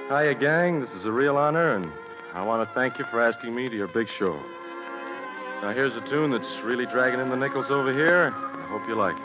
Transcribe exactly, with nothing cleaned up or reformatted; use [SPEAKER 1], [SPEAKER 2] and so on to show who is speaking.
[SPEAKER 1] Hiya, gang. This is a real honor, and I want to thank you for asking me to your big show. Now, here's a tune that's really dragging in the nickels over here. I hope you like it.